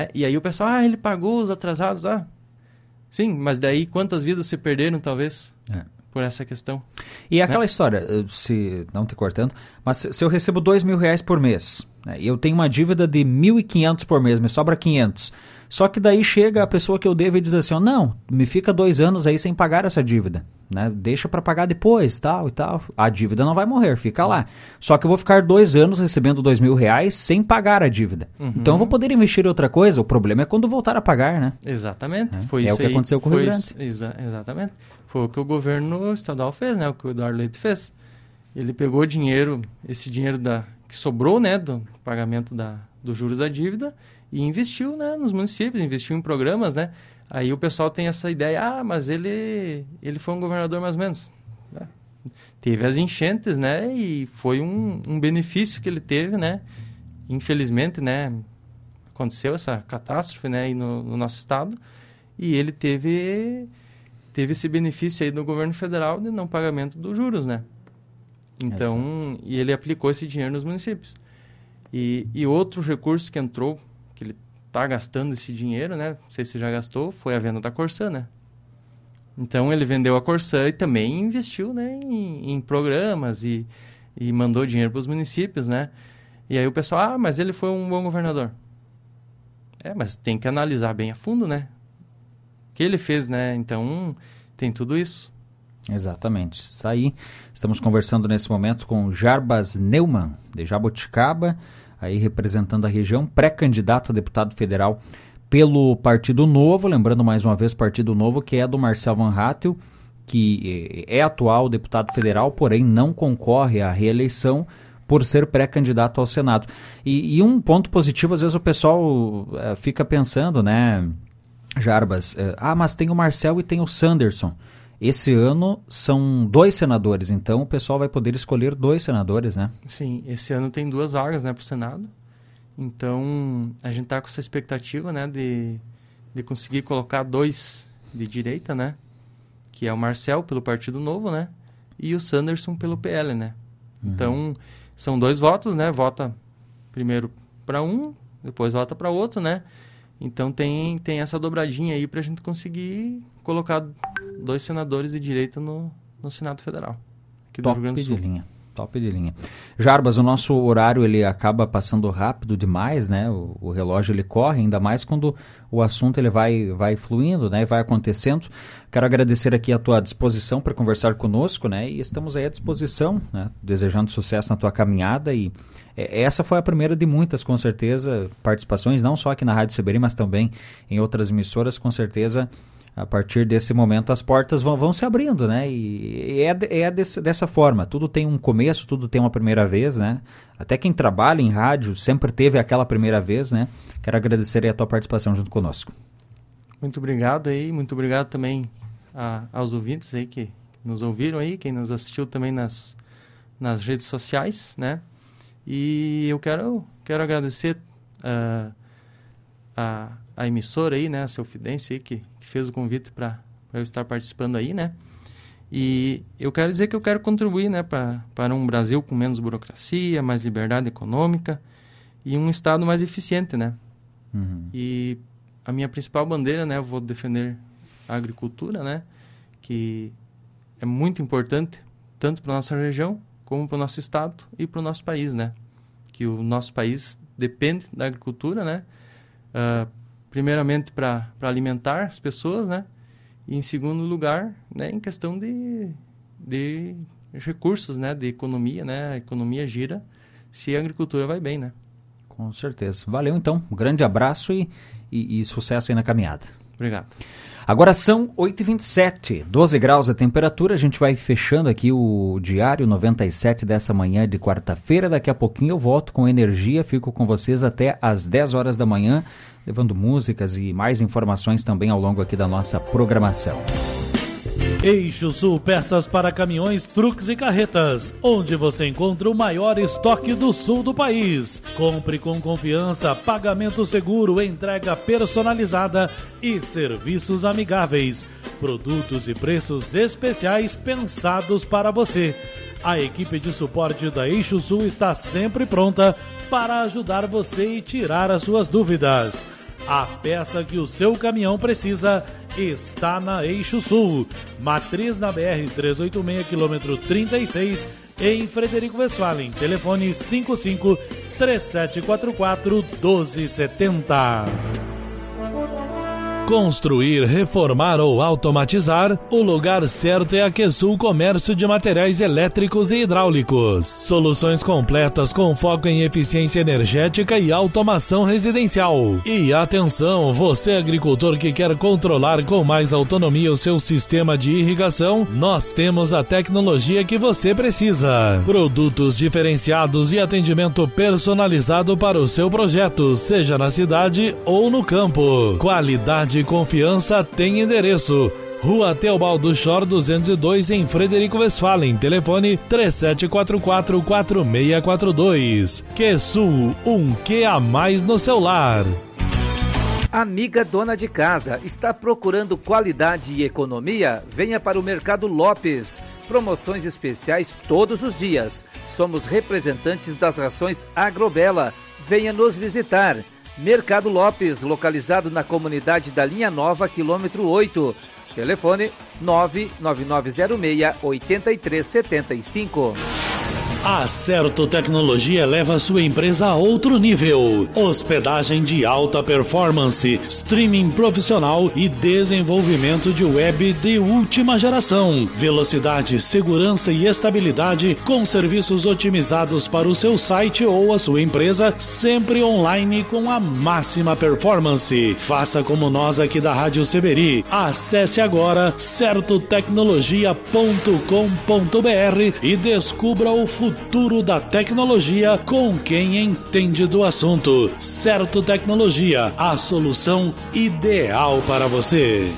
E aí o pessoal, ele pagou os atrasados. Sim, mas daí quantas vidas se perderam, talvez, por essa questão. E aquela história, se não te cortando, mas se eu recebo R$2.000 por mês, né, e eu tenho uma dívida de 1.500 por mês, me sobra 500. Só que daí chega a pessoa que eu devo e diz assim, não, me fica 2 anos aí sem pagar essa dívida, né? Deixa para pagar depois, tal e tal. A dívida não vai morrer, fica lá. Só que eu vou ficar 2 anos recebendo R$2.000 sem pagar a dívida. Então eu vou poder investir em outra coisa. O problema é quando voltar a pagar, né? Exatamente. Foi isso o que aconteceu com o Rio Grande. Exatamente. Foi o que o governo estadual fez, né? O que o Eduardo Leite fez. Ele pegou esse dinheiro que sobrou, né, do pagamento dos juros da dívida, e investiu, né, nos municípios, investiu em programas, né? Aí o pessoal tem essa ideia, mas ele foi um governador mais ou menos. Teve as enchentes, né, e foi um benefício que ele teve, né? Infelizmente, né, aconteceu essa catástrofe, né, aí no nosso estado, e ele teve esse benefício aí do governo federal de não pagamento dos juros, né? Então, e ele aplicou esse dinheiro nos municípios. E outro recurso que entrou, que ele está gastando esse dinheiro, né? Não sei se já gastou, foi a venda da Corsã, né? Então, ele vendeu a Corsã e também investiu, né, em programas e mandou dinheiro para os municípios, né? E aí o pessoal, mas ele foi um bom governador. Mas tem que analisar bem a fundo, né? O que ele fez, né? Então, tem tudo isso. Exatamente. Isso aí. Estamos conversando nesse momento com Jarbas Neumann, de Jaboticaba, aí representando a região, pré-candidato a deputado federal pelo Partido Novo, lembrando mais uma vez Partido Novo, que é do Marcel Van Hatten, que é atual deputado federal, porém não concorre à reeleição por ser pré-candidato ao Senado. E um ponto positivo, às vezes o pessoal fica pensando, né, Jarbas, mas tem o Marcel e tem o Sanderson. Esse ano são 2 senadores, então o pessoal vai poder escolher 2 senadores, né? Sim, esse ano tem 2 vagas, né, para o Senado. Então, a gente está com essa expectativa, né, de conseguir colocar 2 de direita, né? Que é o Marcel, pelo Partido Novo, né? E o Sanderson, pelo PL, né? Então, são 2 votos, né? Vota primeiro para um, depois vota para outro, né? Então, tem essa dobradinha aí para a gente conseguir colocar 2 senadores de direita no Senado Federal, aqui do Rio Grande do Sul. Top de linha. Jarbas, o nosso horário ele acaba passando rápido demais, né? O relógio ele corre, ainda mais quando o assunto ele vai fluindo, né? Vai acontecendo. Quero agradecer aqui a tua disposição para conversar conosco, né? E estamos aí à disposição, né? Desejando sucesso na tua caminhada e essa foi a primeira de muitas, com certeza, participações, não só aqui na Rádio CBN, mas também em outras emissoras, com certeza. A partir desse momento as portas vão se abrindo, né? E dessa forma. Tudo tem um começo, tudo tem uma primeira vez, né? Até quem trabalha em rádio sempre teve aquela primeira vez, né? Quero agradecer aí a tua participação junto conosco. Muito obrigado aí, muito obrigado também aos ouvintes aí que nos ouviram aí, quem nos assistiu também nas redes sociais, né? E eu quero agradecer a emissora aí, né? A Selfidência aí que fez o convite para eu estar participando aí, né? E eu quero dizer que eu quero contribuir, né, para um Brasil com menos burocracia, mais liberdade econômica e um Estado mais eficiente, né? E a minha principal bandeira, né, eu vou defender a agricultura, né, que é muito importante tanto para nossa região como para o nosso Estado e para o nosso país, né? Que o nosso país depende da agricultura, né? Primeiramente para alimentar as pessoas, né? E em segundo lugar, né, em questão de recursos, né, de economia, né? A economia gira se a agricultura vai bem, né? Com certeza. Valeu, então. Um grande abraço e sucesso aí na caminhada. Obrigado. Agora são 8h27, 12 graus a temperatura. A gente vai fechando aqui o Diário 97 dessa manhã de quarta-feira. Daqui a pouquinho eu volto com energia. Fico com vocês até às 10 horas da manhã, levando músicas e mais informações também ao longo aqui da nossa programação. Eixo Sul Peças para Caminhões, Truques e Carretas, onde você encontra o maior estoque do sul do país. Compre com confiança, pagamento seguro, entrega personalizada e serviços amigáveis. Produtos e preços especiais pensados para você. A equipe de suporte da Eixo Sul está sempre pronta para ajudar você e tirar as suas dúvidas. A peça que o seu caminhão precisa está na Eixo Sul. Matriz na BR-386, quilômetro 36, em Frederico Westphalen. Telefone 55-3744-1270. Construir, reformar ou automatizar, o lugar certo é a Quesul Comércio de Materiais Elétricos e Hidráulicos. Soluções completas com foco em eficiência energética e automação residencial. E atenção, você agricultor que quer controlar com mais autonomia o seu sistema de irrigação, nós temos a tecnologia que você precisa. Produtos diferenciados e atendimento personalizado para o seu projeto, seja na cidade ou no campo. Qualidade e confiança tem endereço: Rua Teobaldo Schor 202, em Frederico Westphalen. Telefone 3744-4642. Quesul, um Q a mais no seu lar. Amiga dona de casa, está procurando qualidade e economia? Venha para o Mercado Lopes. Promoções especiais todos os dias. Somos representantes das rações Agrobela. Venha nos visitar. Mercado Lopes, localizado na comunidade da Linha Nova, quilômetro 8. Telefone 99906-8375. A Certo Tecnologia leva sua empresa a outro nível. Hospedagem de alta performance, streaming profissional e desenvolvimento de web de última geração. Velocidade, segurança e estabilidade com serviços otimizados para o seu site ou a sua empresa, sempre online com a máxima performance. Faça como nós aqui da Rádio Seberi. Acesse agora certotecnologia.com.br e descubra o futuro da tecnologia com quem entende do assunto. Certo Tecnologia, a solução ideal para você.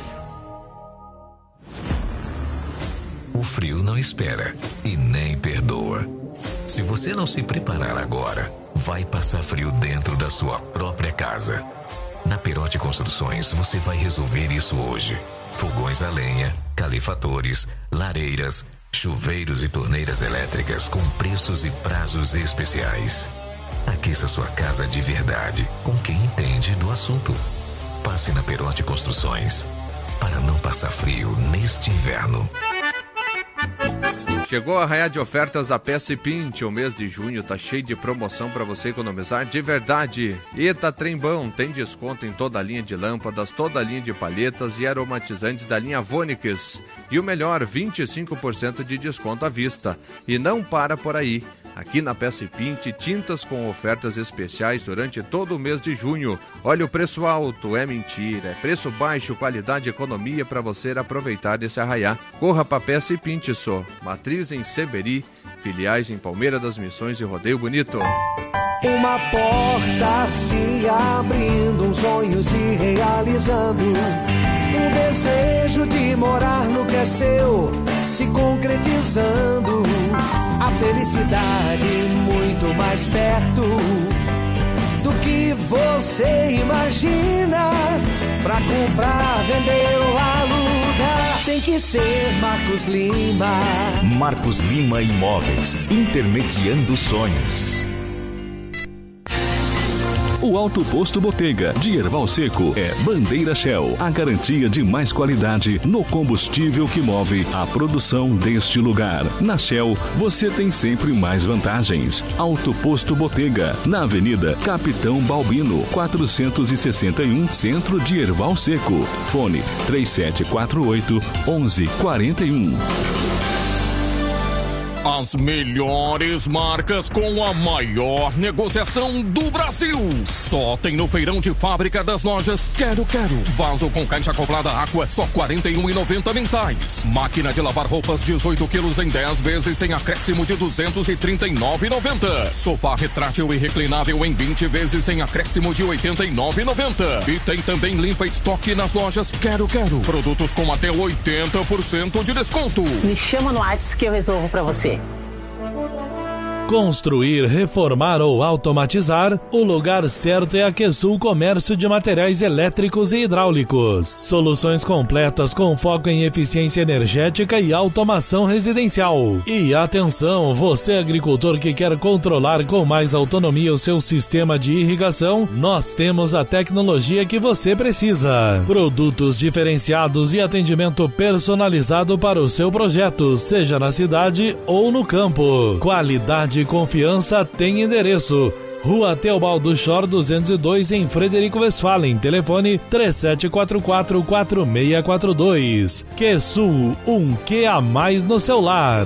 O frio não espera e nem perdoa. Se você não se preparar agora, vai passar frio dentro da sua própria casa. Na Perotti Construções, você vai resolver isso hoje. Fogões a lenha, calefatores, lareiras, chuveiros e torneiras elétricas com preços e prazos especiais. Aqueça sua casa de verdade com quem entende do assunto. Passe na Perotti Construções para não passar frio neste inverno. Chegou a arraiar de ofertas da Peça e Pinte. O mês de junho tá cheio de promoção para você economizar de verdade. Eta Trembão tem desconto em toda a linha de lâmpadas, toda a linha de palhetas e aromatizantes da linha Vonix. E o melhor, 25% de desconto à vista. E não para por aí. Aqui na Peça e Pinte, tintas com ofertas especiais durante todo o mês de junho. Olha, o preço alto é mentira, é preço baixo, qualidade e economia para você aproveitar desse arraiá. Corra para Peça e Pinte só. Matriz em Seberi, filiais em Palmeira das Missões e Rodeio Bonito. Uma porta se abrindo, um sonho se realizando, um desejo de morar no que é seu se concretizando. A felicidade muito mais perto do que você imagina. Pra comprar, vender ou alugar, tem que ser Marcos Lima. Marcos Lima Imóveis, intermediando sonhos. O Alto Posto Botega, de Erval Seco, é Bandeira Shell, a garantia de mais qualidade no combustível que move a produção deste lugar. Na Shell, você tem sempre mais vantagens. Alto Posto Botega, na Avenida Capitão Balbino, 461, Centro de Erval Seco. Fone 3748-1141. As melhores marcas com a maior negociação do Brasil. Só tem no feirão de fábrica das lojas Quero Quero. Vaso com caixa acoplada Aqua, só R$ 41,90 mensais. Máquina de lavar roupas 18 quilos em 10 vezes sem acréscimo de R$ 239,90. Sofá retrátil e reclinável em 20 vezes sem acréscimo de R$ 89,90. E tem também limpa estoque nas lojas Quero Quero. Produtos com até 80% de desconto. Me chama no WhatsApp que eu resolvo pra você. Construir, reformar ou automatizar? O lugar certo é a Quesul Comércio de Materiais Elétricos e Hidráulicos. Soluções completas com foco em eficiência energética e automação residencial. E atenção, você agricultor que quer controlar com mais autonomia o seu sistema de irrigação, nós temos a tecnologia que você precisa. Produtos diferenciados e atendimento personalizado para o seu projeto, seja na cidade ou no campo. Qualidade e confiança tem endereço. Rua Teobaldo Schor 202 em Frederico Westphalen. Telefone 3744-4642. Quesul, um Q a mais no seu lar.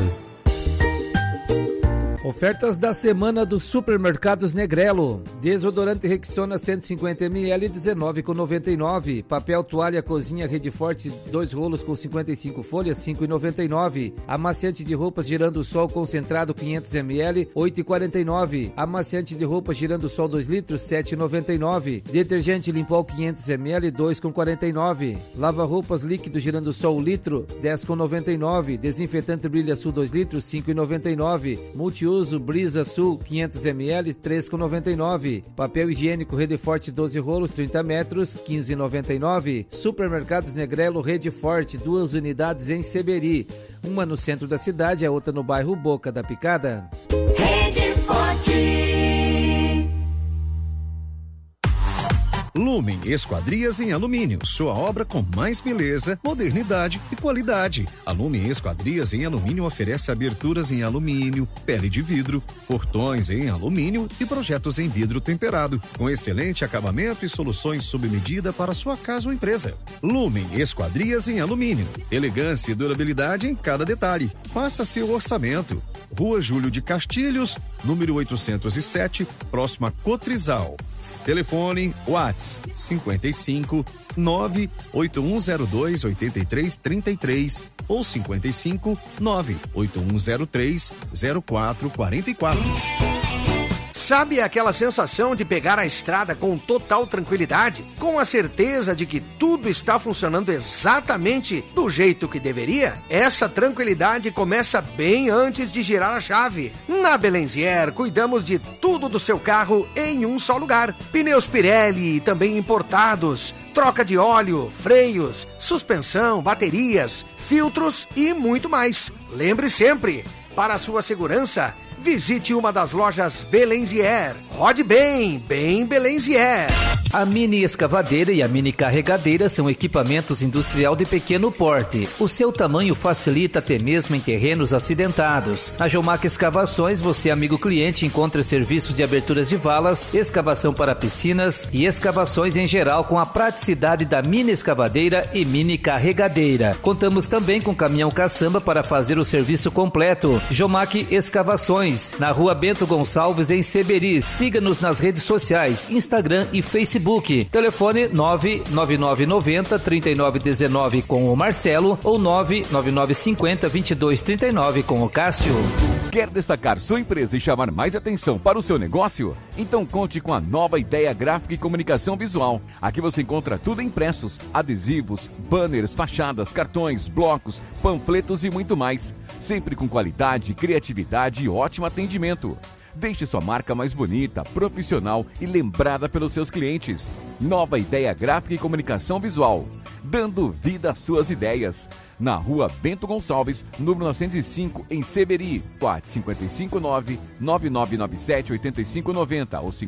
Ofertas da semana dos Supermercados Negrelo. Desodorante Rexona 150 ml, R$19,99. Papel toalha cozinha Rede Forte, 2 rolos com 55 folhas, R$5,99. Amaciante de roupas Girando Sol concentrado 500 ml, R$8,49. Amaciante de roupas Girando Sol 2 litros, R$7,99. Detergente Limpol 500 ml, R$2,49. Lava roupas líquido Girando Sol 1 litro, R$10,99. Desinfetante Brilha Sul 2 litros, R$5,99. Multiuso Brisa Sul 500 ml, R$3,99. Papel higiênico Rede Forte 12 rolos 30 metros, R$15,99. Supermercados Negrelo Rede Forte, 2 unidades em Seberi, uma no centro da cidade, a outra no bairro Boca da Picada. Rede Forte. Lumen Esquadrias em Alumínio, sua obra com mais beleza, modernidade e qualidade. A Lumen Esquadrias em Alumínio oferece aberturas em alumínio, pele de vidro, portões em alumínio e projetos em vidro temperado, com excelente acabamento e soluções sob medida para sua casa ou empresa. Lumen Esquadrias em Alumínio, elegância e durabilidade em cada detalhe. Faça seu orçamento. Rua Júlio de Castilhos, número 807, próxima a Cotrizal. Telefone WhatsApp 55 98102 8333 ou 55 98103 0444. Sabe aquela sensação de pegar a estrada com total tranquilidade, com a certeza de que tudo está funcionando exatamente do jeito que deveria? Essa tranquilidade começa bem antes de girar a chave. Na Belenzier, cuidamos de tudo do seu carro em um só lugar. Pneus Pirelli, também importados, troca de óleo, freios, suspensão, baterias, filtros e muito mais. Lembre sempre, para a sua segurança, visite uma das lojas Belenzier. Rode bem, bem Belenzier. A mini escavadeira e a mini carregadeira são equipamentos industrial de pequeno porte. O seu tamanho facilita até mesmo em terrenos acidentados. Na Jomac Escavações, você, amigo cliente, encontra serviços de aberturas de valas, escavação para piscinas e escavações em geral com a praticidade da mini escavadeira e mini carregadeira. Contamos também com caminhão caçamba para fazer o serviço completo. Jomac Escavações, na Rua Bento Gonçalves, em Seberi. Siga-nos nas redes sociais, Instagram e Facebook. Telefone 99990-3919 com o Marcelo ou 99950-2239 com o Cássio. Quer destacar sua empresa e chamar mais atenção para o seu negócio? Então conte com a Nova Ideia Gráfica e Comunicação Visual. Aqui você encontra tudo impressos, adesivos, banners, fachadas, cartões, blocos, panfletos e muito mais. Sempre com qualidade, criatividade e ótimo atendimento. Deixe sua marca mais bonita, profissional e lembrada pelos seus clientes. Nova Ideia Gráfica e Comunicação Visual, dando vida às suas ideias. Na Rua Bento Gonçalves, número 905, em Seberi. WhatsApp 559-9997-8590 ou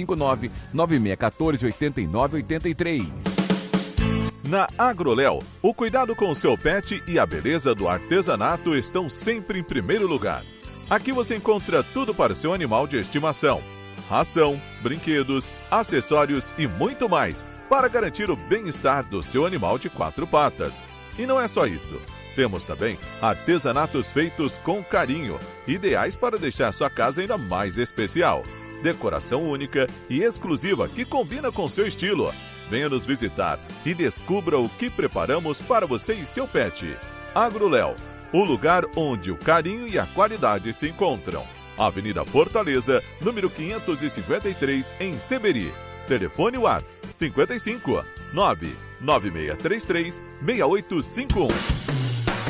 559-9614-8983. Na Agroléu, o cuidado com o seu pet e a beleza do artesanato estão sempre em primeiro lugar. Aqui você encontra tudo para o seu animal de estimação: ração, brinquedos, acessórios e muito mais, para garantir o bem-estar do seu animal de 4 patas. E não é só isso. Temos também artesanatos feitos com carinho, ideais para deixar sua casa ainda mais especial. Decoração única e exclusiva que combina com seu estilo. Venha nos visitar e descubra o que preparamos para você e seu pet. Agroléu, o lugar onde o carinho e a qualidade se encontram. Avenida Fortaleza, número 553, em Seberi. Telefone WhatsApp 55 99633 6851.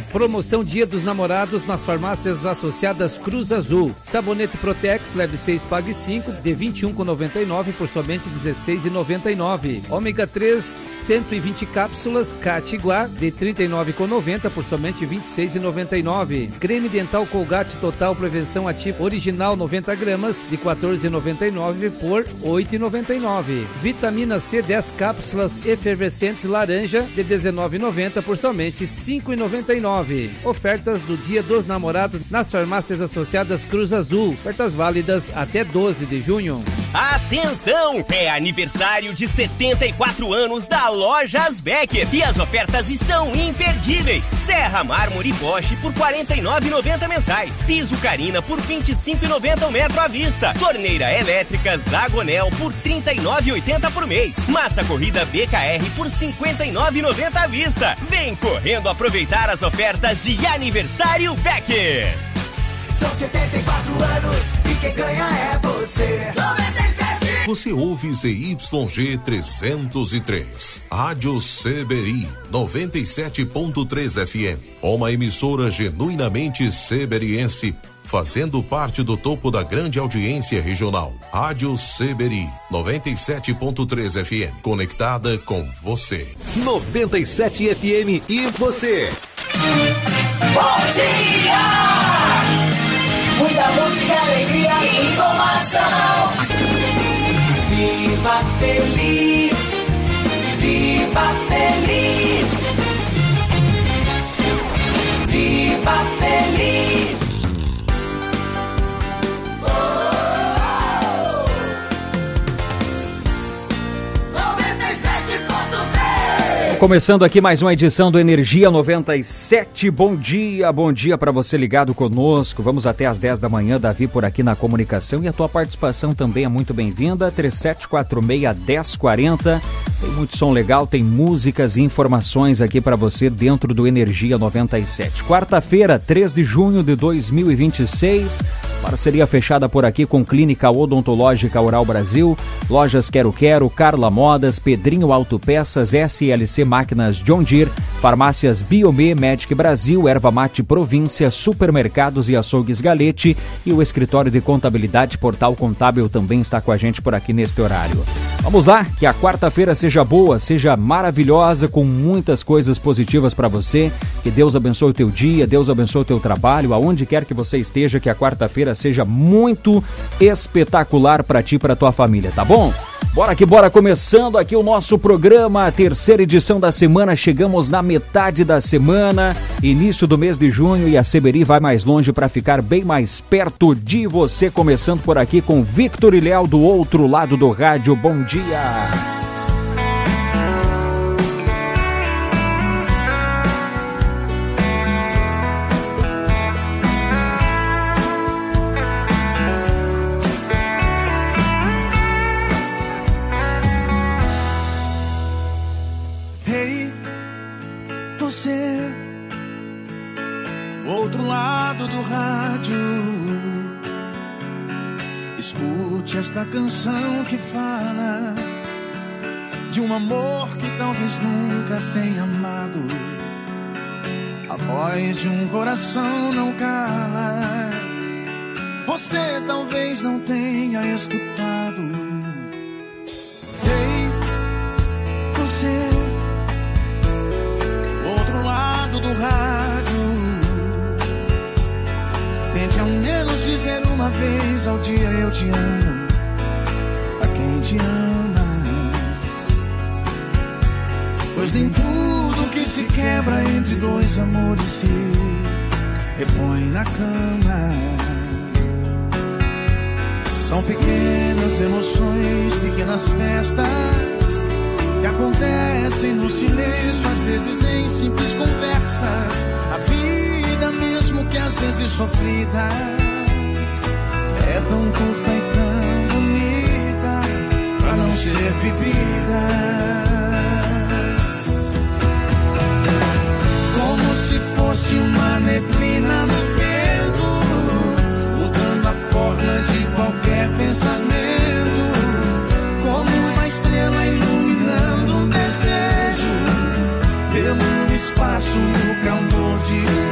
Promoção Dia dos Namorados nas farmácias associadas Cruz Azul. Sabonete Protex, leve 6, pague 5, de R$ 21,99 por somente R$ 16,99. Ômega 3, 120 cápsulas, Catiguá, de R$ 39,90 por somente R$ 26,99. Creme dental Colgate Total Prevenção Ativa Original 90 gramas, de R$ 14,99 por R$ 8,99. Vitamina C 10 cápsulas efervescentes laranja, de R$ 19,90 por somente R$ 5,99. Ofertas do Dia dos Namorados nas farmácias associadas Cruz Azul. Ofertas válidas até 12 de junho. Atenção! É aniversário de 74 anos da Lojas Becker e as ofertas estão imperdíveis. Serra Mármore Bosch por R$ 49,90 mensais. Piso Carina por R$ 25,90 o metro à vista. Torneira elétrica Zagonel por R$ 39,80 por mês. Massa corrida BKR por R$ 59,90 à vista. Vem correndo aproveitar as ofertas de aniversário Becker. São 74 anos e quem ganha é você. 97. Você ouve ZYG 303, Rádio Seberi 97.3 FM, uma emissora genuinamente seberiense, fazendo parte do topo da grande audiência regional. Rádio Seberi 97.3 FM, conectada com você. 97 FM e você. Bom dia! Muita música, alegria e informação. Viva feliz, viva feliz, viva feliz. Começando aqui mais uma edição do Energia 97. Bom dia para você ligado conosco. Vamos até às 10 da manhã, Davi por aqui na comunicação, e a tua participação também é muito bem-vinda. 3746-1040. Tem muito som legal, tem músicas e informações aqui para você dentro do Energia 97. Quarta-feira, 3 de junho de 2026. Parceria fechada por aqui com Clínica Odontológica Oral Brasil, Lojas Quero Quero, Carla Modas, Pedrinho Autopeças, SLC Máquinas John Deere, Farmácias Biomê, Medic Brasil, Erva Mate Província, Supermercados e Açougues Galete, e o Escritório de Contabilidade Portal Contábil também está com a gente por aqui neste horário. Vamos lá, que a quarta-feira seja boa, seja maravilhosa, com muitas coisas positivas para você. Que Deus abençoe o teu dia, Deus abençoe o teu trabalho, aonde quer que você esteja, que a quarta-feira seja muito espetacular para ti e para tua família, tá bom? Bora que bora, começando aqui o nosso programa, a terceira edição da semana, chegamos na metade da semana, início do mês de junho, e a Seberi vai mais longe para ficar bem mais perto de você, começando por aqui com Victor e Léo do outro lado do rádio. Bom dia! Você, outro lado do rádio, escute esta canção que fala de um amor que talvez nunca tenha amado. A voz de um coração não cala. Você talvez não tenha escutado. Ei, você, lado do rádio, tente ao menos dizer uma vez ao dia eu te amo a quem te ama, pois nem tudo que se quebra entre dois amores se repõe na cama. São pequenas emoções, pequenas festas que acontecem no silêncio, às vezes em simples conversas. A vida, mesmo que às vezes sofrida, é tão curta e tão bonita pra não ser vivida. Como se fosse uma neblina no vento, mudando a forma de qualquer pensamento, como uma estrela iluminando um desejo, pelo espaço no calor de um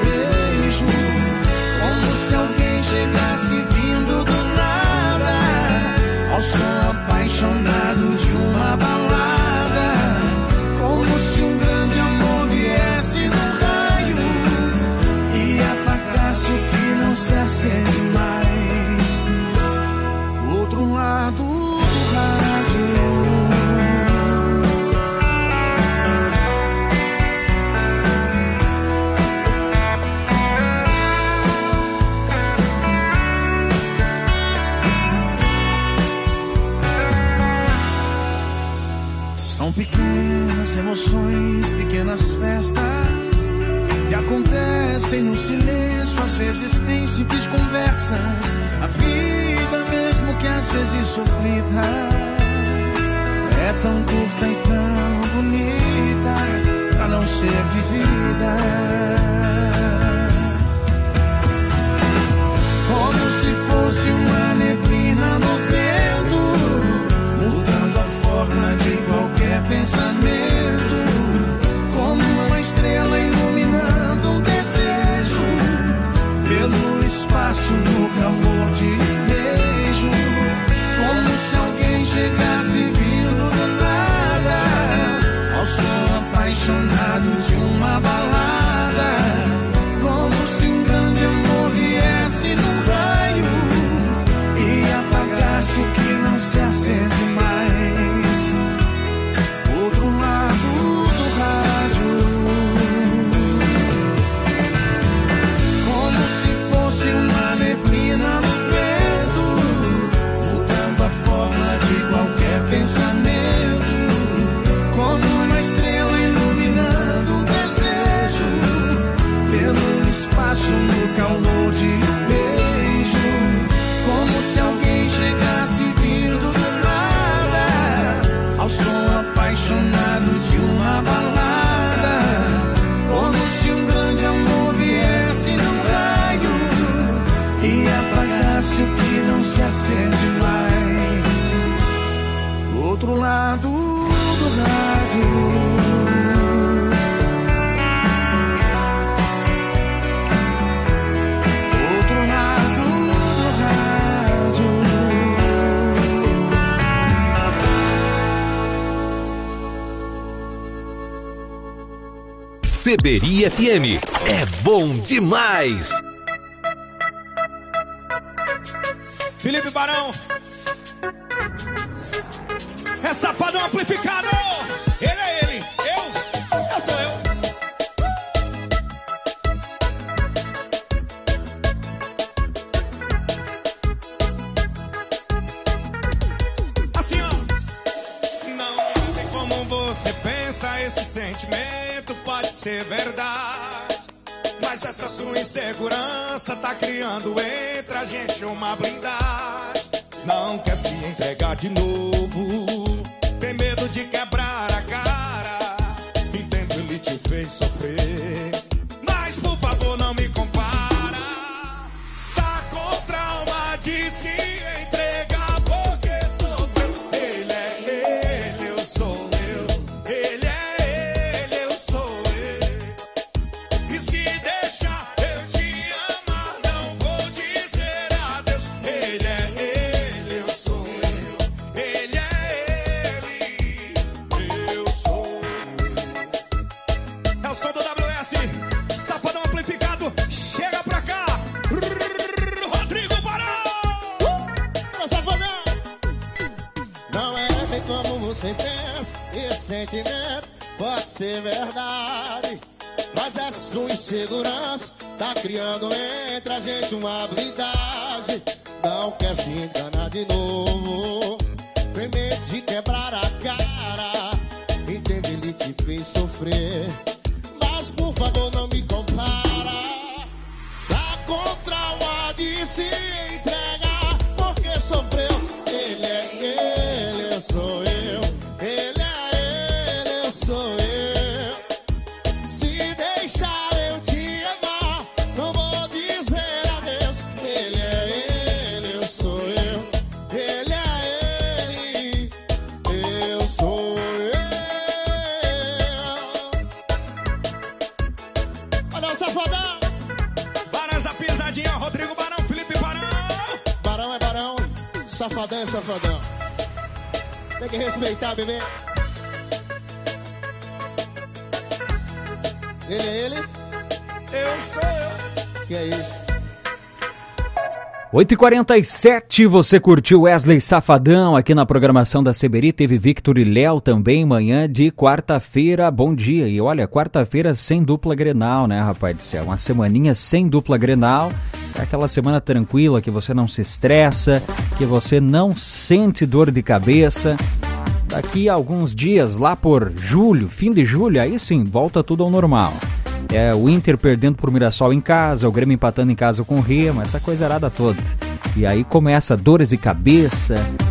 São pequenas emoções, pequenas festas que acontecem no silêncio, às vezes em simples conversas. A vida, mesmo que às vezes sofrida, é tão curta e tão bonita pra não ser vivida. Como se fosse uma neblina no vento, mudando a forma de qualquer pensamento, como uma estrela iluminando um desejo, pelo espaço no calor de beijo, como se alguém chegasse vindo do nada, ao som apaixonado de uma balada, como se um grande amor viesse num raio e apagasse o que não se acende mais. Outro lado do rádio, como se fosse uma neblina no vento, mudando a forma de qualquer pensamento, como uma estrela iluminando um desejo, pelo espaço no calor de beijo, como se alguém chegasse vindo do nada, ao som apaixonado de uma balada, como se um grande amor viesse num raio e apagasse o que não se acende mais. Do outro lado do rádio, Seberi FM. É bom demais. Felipe Barão. É Safadão amplificado. Ele é ele. Eu sou eu. Assim, ó. Não tem como você pensa esse sentimento. Pode ser verdade, mas essa sua insegurança tá criando entre a gente uma blindagem. Não quer se entregar de novo, tem medo de quebrar a cara. Entendo, ele te fez sofrer, mas por favor não me compara. Tá com trauma de se entregar porque sofreu. Ele é ele, eu sou eu. Ele é Safadão amplificado, chega pra cá, Rodrigo Barão. Safadão. Não é bem como você pensa, esse sentimento pode ser verdade, mas essa sua insegurança tá criando entre a gente uma blindagem. Não quer se enganar de novo, tem medo de quebrar a cara. Entende, ele te fez sofrer, mas por favor não me compara. Tá com trauma de se entregar porque sofreu. Ele é ele, eu sou eu. Ele é ele, eu sou eu. Se deixar eu te amar, não vou dizer adeus. Ele é ele, eu sou eu. Ele é ele, eu sou eu. Olha o Safadão. Barão, essa pisadinha, Rodrigo Barão, Felipe Barão. Barão é Barão, Safadão é Safadão. Tem que respeitar, bebê. Ele é ele? Eu sou eu. Que é isso? 8h47, você curtiu Wesley Safadão aqui na programação da Seberi. Teve Victor e Léo também, manhã de quarta-feira. Bom dia. E olha, quarta-feira sem dupla Grenal, né, rapaz do céu? Uma semaninha sem dupla Grenal. É aquela semana tranquila, que você não se estressa, que você não sente dor de cabeça. Daqui a alguns dias, lá por julho, fim de julho, aí sim, volta tudo ao normal. O Inter perdendo pro Mirassol em casa, o Grêmio empatando em casa com o Remo, essa coisa arada toda. E aí começa dores de cabeça.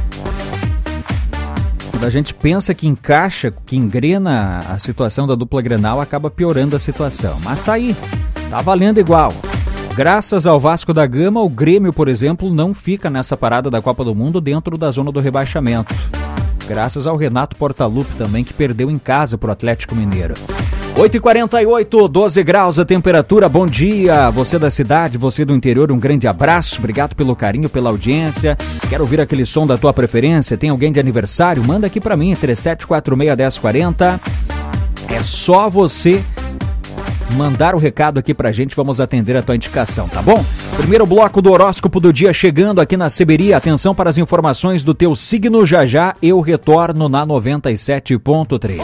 Quando a gente pensa que encaixa, que engrena a situação da dupla Grenal, acaba piorando a situação. Mas tá aí, tá valendo igual. Graças ao Vasco da Gama, o Grêmio, por exemplo, não fica nessa parada da Copa do Mundo dentro da zona do rebaixamento. Graças ao Renato Portaluppi também, que perdeu em casa pro Atlético Mineiro. 8h48, 12 graus a temperatura, bom dia, você da cidade, você do interior, um grande abraço, obrigado pelo carinho, pela audiência, quero ouvir aquele som da tua preferência, tem alguém de aniversário? Manda aqui pra mim, 37461040, é só você mandar o recado aqui pra gente, vamos atender a tua indicação, tá bom? Primeiro bloco do horóscopo do dia chegando aqui na CBRI, atenção para as informações do teu signo, já eu retorno na 97.3.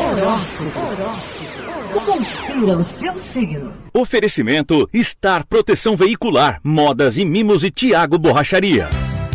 Confira o seu signo. Oferecimento Star Proteção Veicular, Modas e Mimos e Tiago Borracharia.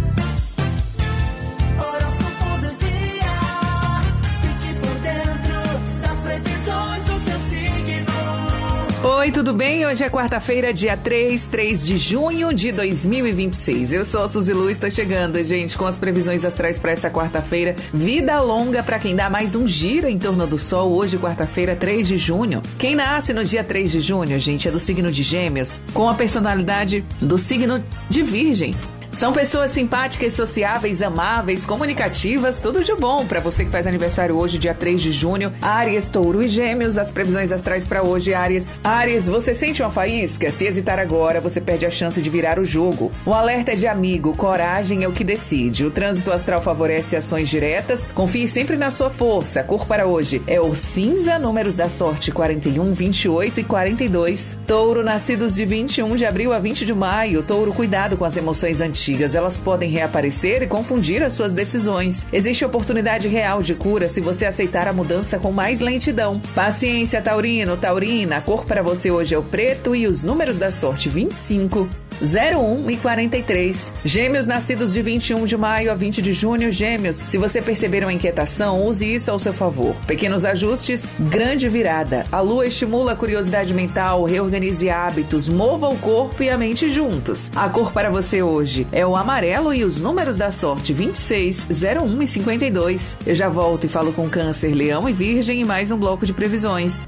Oi, tudo bem? Hoje é quarta-feira, dia 3 de junho de 2026. Eu sou a Suzy Lu, estou chegando, gente, com as previsões astrais para essa quarta-feira. Vida longa para quem dá mais um giro em torno do Sol, hoje, quarta-feira, 3 de junho. Quem nasce no dia 3 de junho, gente, é do signo de Gêmeos, com a personalidade do signo de Virgem. São pessoas simpáticas, sociáveis, amáveis, comunicativas, tudo de bom para você que faz aniversário hoje, dia 3 de junho. Áries, Touro e Gêmeos, as previsões astrais para hoje, Áries. Áries, você sente uma faísca? Se hesitar agora, você perde a chance de virar o jogo. O alerta é de amigo, coragem é o que decide. O trânsito astral favorece ações diretas, confie sempre na sua força. A cor para hoje é o cinza, números da sorte 41, 28 e 42. Touro, nascidos de 21 de abril a 20 de maio. Touro, cuidado com as emoções antigas. Elas podem reaparecer e confundir as suas decisões. Existe oportunidade real de cura se você aceitar a mudança com mais lentidão. Paciência, Taurino, Taurina. A cor para você hoje é o preto e os números da sorte 25, 01 e 43. Gêmeos, nascidos de 21 de maio a 20 de junho. Gêmeos, se você perceber uma inquietação, use isso ao seu favor. Pequenos ajustes, grande virada. A lua estimula a curiosidade mental, reorganize hábitos, mova o corpo e a mente juntos. A cor para você hoje é o amarelo e os números da sorte 26, 01 e 52. Eu já volto e falo com Câncer, Leão e Virgem em mais um bloco de previsões.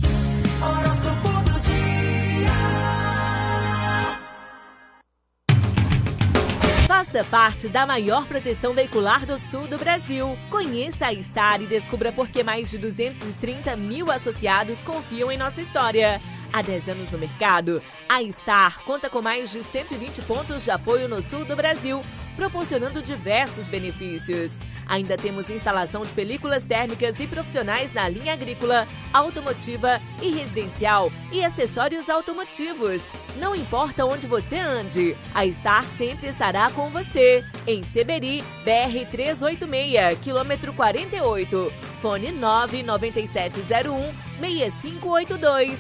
Faça parte da maior proteção veicular do sul do Brasil. Conheça a Star e descubra por que mais de 230 mil associados confiam em nossa história. Há 10 anos no mercado, a Star conta com mais de 120 pontos de apoio no sul do Brasil, proporcionando diversos benefícios. Ainda temos instalação de películas térmicas e profissionais na linha agrícola, automotiva e residencial e acessórios automotivos. Não importa onde você ande, a Star sempre estará com você. Em CBRI, BR 386, quilômetro 48. Fone 99701-6582.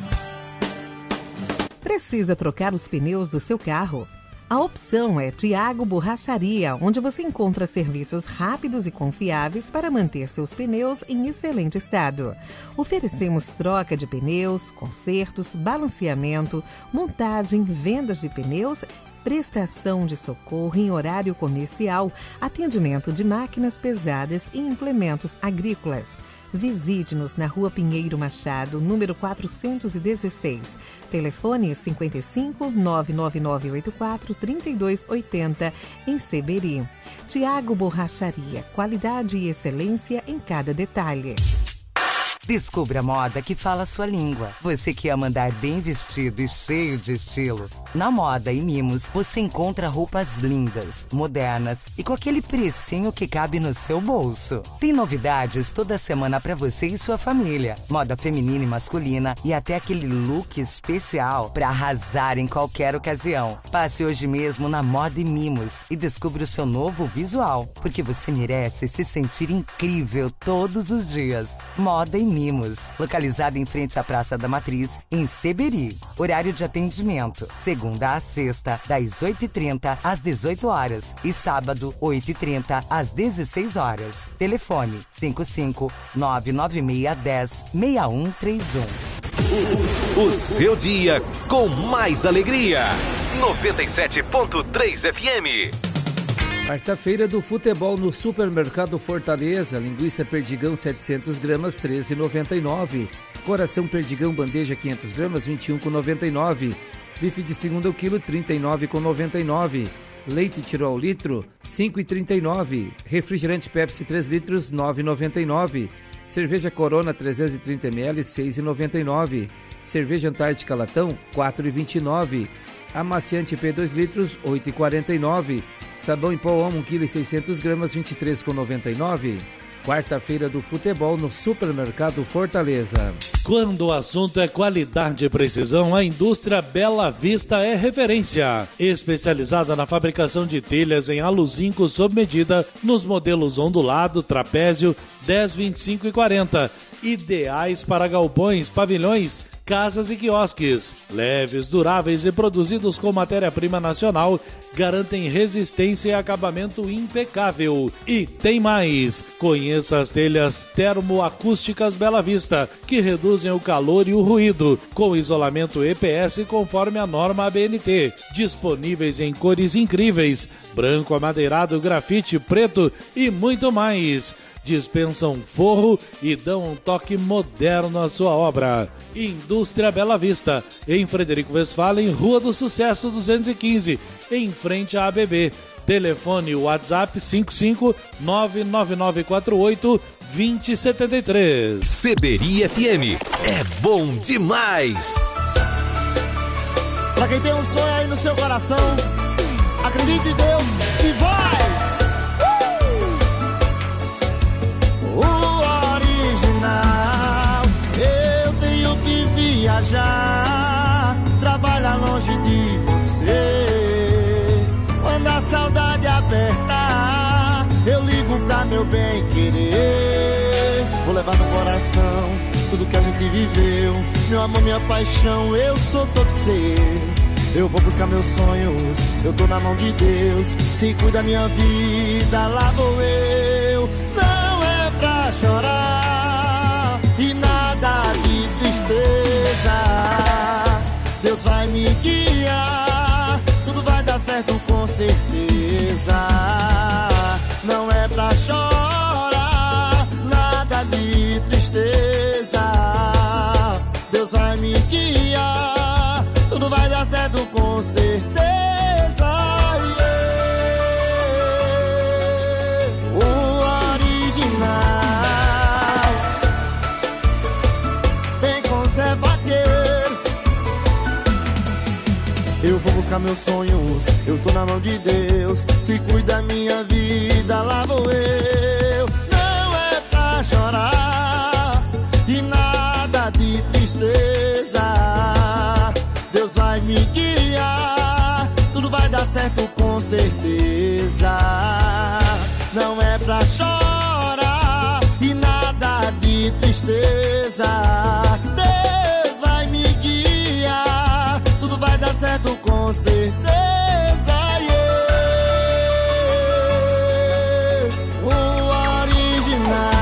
Precisa trocar os pneus do seu carro? A opção é Tiago Borracharia, onde você encontra serviços rápidos e confiáveis para manter seus pneus em excelente estado. Oferecemos troca de pneus, consertos, balanceamento, montagem, vendas de pneus, prestação de socorro em horário comercial, atendimento de máquinas pesadas e implementos agrícolas. Visite-nos na Rua Pinheiro Machado, número 416. Telefone 55 99984 3280 em CBRI. Tiago Borracharia, qualidade e excelência em cada detalhe. Descubra a moda que fala a sua língua. Você que ama andar bem vestido e cheio de estilo. Na Moda e Mimos, você encontra roupas lindas, modernas e com aquele precinho que cabe no seu bolso. Tem novidades toda semana para você e sua família. Moda feminina e masculina e até aquele look especial para arrasar em qualquer ocasião. Passe hoje mesmo na Moda e Mimos e descubra o seu novo visual, porque você merece se sentir incrível todos os dias. Moda e Mimos. Mimos, localizada em frente à Praça da Matriz, em Seberi. Horário de atendimento, segunda a sexta, das 8h30 às 18 horas e sábado, 8h30 às 16 horas. Telefone 55-99610-6131. O seu dia com mais alegria. 97.3 FM. Quarta-feira do futebol no Supermercado Fortaleza. Linguiça Perdigão 700 gramas, R$ 13,99. Coração Perdigão bandeja 500 gramas, R$ 21,99. Bife de segunda o quilo, R$ 39,99. Leite Tirol litro, R$ 5,39. Refrigerante Pepsi 3 litros, R$ 9,99. Cerveja Corona 330 ml, R$ 6,99. Cerveja Antártica Latão, R$ 4,29. Amaciante P 2 litros, R$ 8,49. Sabão em pó Omo 1 kg e 600 gramas, R$ 23,99. Quarta-feira do futebol no Supermercado Fortaleza. Quando o assunto é qualidade e precisão, a indústria Bela Vista é referência. Especializada na fabricação de telhas em aluzinco sob medida, nos modelos ondulado, trapézio, 10, 25 e 40. Ideais para galpões, pavilhões, casas e quiosques. Leves, duráveis e produzidos com matéria-prima nacional, garantem resistência e acabamento impecável. E tem mais! Conheça as telhas termoacústicas Bela Vista, que reduzem o calor e o ruído, com isolamento EPS conforme a norma ABNT. Disponíveis em cores incríveis: branco, amadeirado, grafite, preto e muito mais. Dispensam forro e dão um toque moderno à sua obra. Indústria Bela Vista, em Frederico Westphalen, Rua do Sucesso 215, em frente à ABB. Telefone WhatsApp 55-99948-2073. Seberi FM, é bom demais! Pra quem tem um sonho aí no seu coração, acredite em Deus e vai! O original, eu tenho que viajar, trabalhar longe de você. Quando a saudade apertar, eu ligo pra meu bem querer. Vou levar no coração tudo que a gente viveu, meu amor, minha paixão, eu sou todo seu. Eu vou buscar meus sonhos, eu tô na mão de Deus. Se cuida minha vida, lá vou eu. Não é pra chorar e nada de tristeza. Deus vai me guiar, tudo vai dar certo com certeza. Não é pra chorar, nada de tristeza. Deus vai me guiar, tudo vai dar certo com certeza. O original vem com Zé Vaqueiro. Eu vou buscar meus sonhos, eu tô na mão de Deus. Se cuida minha vida, lá vou eu. Não é pra chorar e nada de tristeza. Deus vai me guiar, tudo vai dar certo com certeza. Não é pra chorar e nada de tristeza. Deus vai me guiar, tudo vai dar certo com certeza. O original.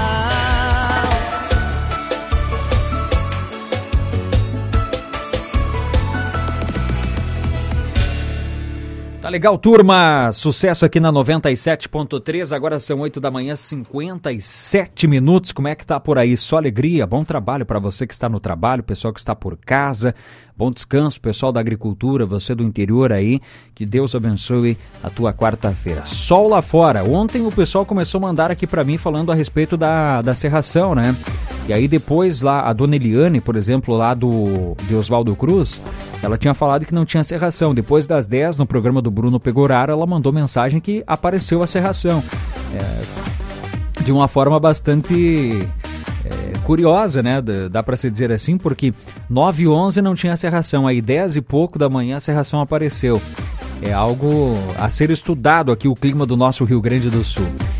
Tá legal, turma. Sucesso aqui na 97.3. Agora são 8 da manhã, 57 minutos. Como é que tá por aí? Só alegria, bom trabalho para você que está no trabalho, pessoal que está por casa. Bom descanso, pessoal da agricultura, você do interior aí. Que Deus abençoe a tua quarta-feira. Sol lá fora. Ontem o pessoal começou a mandar aqui para mim falando a respeito da serração, né? E aí depois lá, a dona Eliane, por exemplo, lá de Oswaldo Cruz, ela tinha falado que não tinha serração. Depois das 10, no programa do Bruno Pegoraro, ela mandou mensagem que apareceu a serração. De uma forma bastante curiosa, né? Dá para se dizer assim, porque 9h11 não tinha serração, aí 10 e pouco da manhã a serração apareceu. É algo a ser estudado aqui, o clima do nosso Rio Grande do Sul.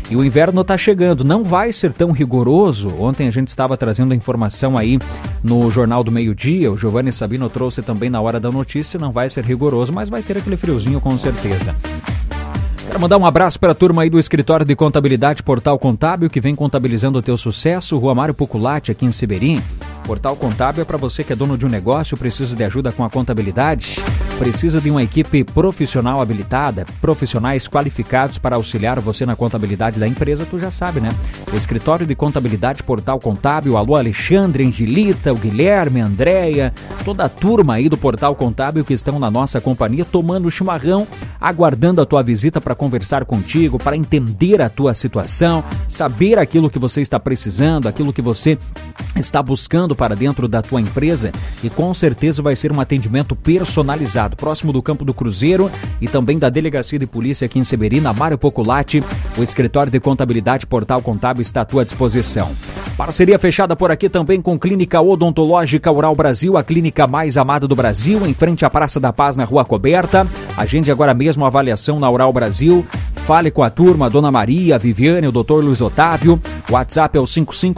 E o inverno está chegando, não vai ser tão rigoroso. Ontem a gente estava trazendo a informação aí no Jornal do Meio-Dia, o Giovanni Sabino trouxe também na hora da notícia, não vai ser rigoroso, mas vai ter aquele friozinho com certeza. Quero mandar um abraço para a turma aí do Escritório de Contabilidade Portal Contábil, que vem contabilizando o teu sucesso, Rua Mário Puculati, aqui em Seberim. Portal Contábil é para você que é dono de um negócio, precisa de ajuda com a contabilidade, precisa de uma equipe profissional habilitada, profissionais qualificados para auxiliar você na contabilidade da empresa, tu já sabe, né? Escritório de Contabilidade Portal Contábil, alô Alexandre, Angelita, o Guilherme, a Andréia, toda a turma aí do Portal Contábil que estão na nossa companhia, tomando chimarrão, aguardando a tua visita para conversar contigo, para entender a tua situação, saber aquilo que você está precisando, aquilo que você está buscando para dentro da tua empresa, e com certeza vai ser um atendimento personalizado, próximo do Campo do Cruzeiro e também da Delegacia de Polícia aqui em Seberim, na Mário Puculati. O Escritório de Contabilidade Portal Contábil está à tua disposição. Parceria fechada por aqui também com Clínica Odontológica Oral Brasil, a clínica mais amada do Brasil, em frente à Praça da Paz, na Rua Coberta. Agende agora mesmo a avaliação na Oral Brasil. Fale com a turma, a Dona Maria, a Viviane, o Dr. Luiz Otávio. O WhatsApp é o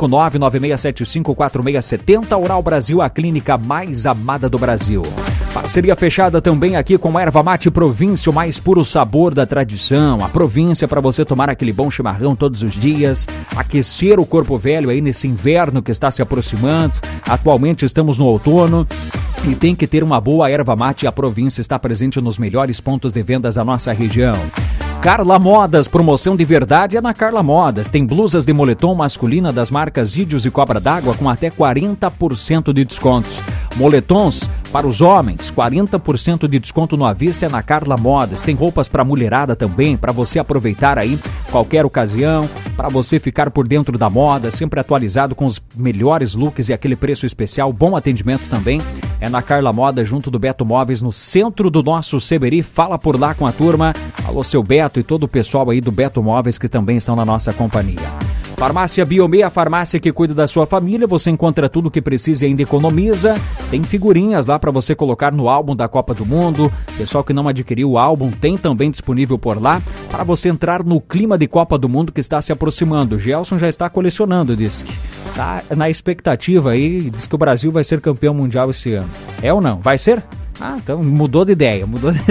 559-9675-4670. Oral Brasil, a clínica mais amada do Brasil. Parceria fechada também aqui com a Erva Mate Província, o mais puro sabor da tradição. A Província para você tomar aquele bom chimarrão todos os dias, aquecer o corpo velho aí nesse inverno que está se aproximando. Atualmente estamos no outono e tem que ter uma boa erva mate. A Província está presente nos melhores pontos de vendas da nossa região. Carla Modas, promoção de verdade é na Carla Modas. Tem blusas de moletom masculina das marcas Vídeos e Cobra d'Água com até 40% de descontos. Moletons para os homens, 40% de desconto no à vista é na Carla Modas. Tem roupas para mulherada também, para você aproveitar aí qualquer ocasião, para você ficar por dentro da moda, sempre atualizado com os melhores looks e aquele preço especial. Bom atendimento também é na Carla Moda, junto do Beto Móveis, no centro do nosso Seberi. Fala por lá com a turma. Alô, seu Beto e todo o pessoal aí do Beto Móveis que também estão na nossa companhia. Farmácia Biomê, a farmácia que cuida da sua família. Você encontra tudo o que precisa e ainda economiza. Tem figurinhas lá para você colocar no álbum da Copa do Mundo. Pessoal que não adquiriu o álbum, tem também disponível por lá para você entrar no clima de Copa do Mundo que está se aproximando. O Gelson já está colecionando, diz que tá na expectativa aí, diz que o Brasil vai ser campeão mundial esse ano. É ou não? Vai ser? Ah, então mudou de ideia.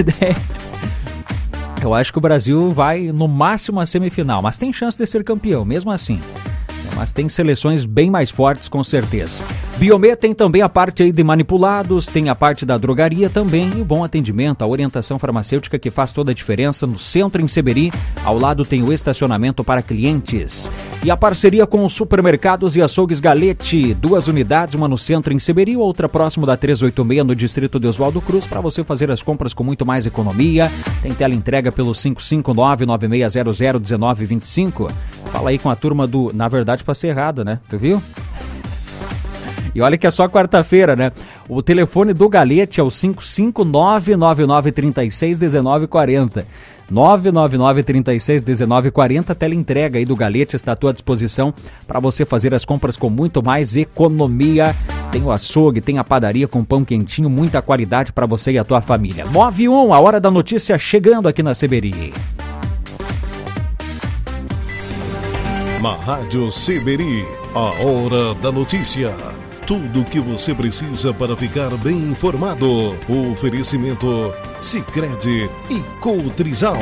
Eu acho que o Brasil vai no máximo à semifinal, mas tem chance de ser campeão, mesmo assim. Mas tem seleções bem mais fortes, com certeza. Biomê tem também a parte aí de manipulados, tem a parte da drogaria também e o bom atendimento, a orientação farmacêutica que faz toda a diferença no centro em Seberi. Ao lado tem o estacionamento para clientes. E a parceria com os supermercados e açougues Galete, 2 unidades, uma no centro em Seberi, outra próximo da 386 no distrito de Oswaldo Cruz, para você fazer as compras com muito mais economia. Tem tela entrega pelo 559-9600-1925. Fala aí com a turma do... Na verdade, pra ser errado, né? Tu viu? E olha que é só quarta-feira, né? O telefone do Galete é o 559-9936-1940. 999-36-1940, tela entrega aí do Galete está à tua disposição para você fazer as compras com muito mais economia. Tem o açougue, tem a padaria com pão quentinho, muita qualidade para você e a tua família. 9:01, a hora da notícia chegando aqui na Seberi. Na Rádio Seberi, a hora da notícia. Tudo o que você precisa para ficar bem informado. O oferecimento Sicredi e Cotrizal.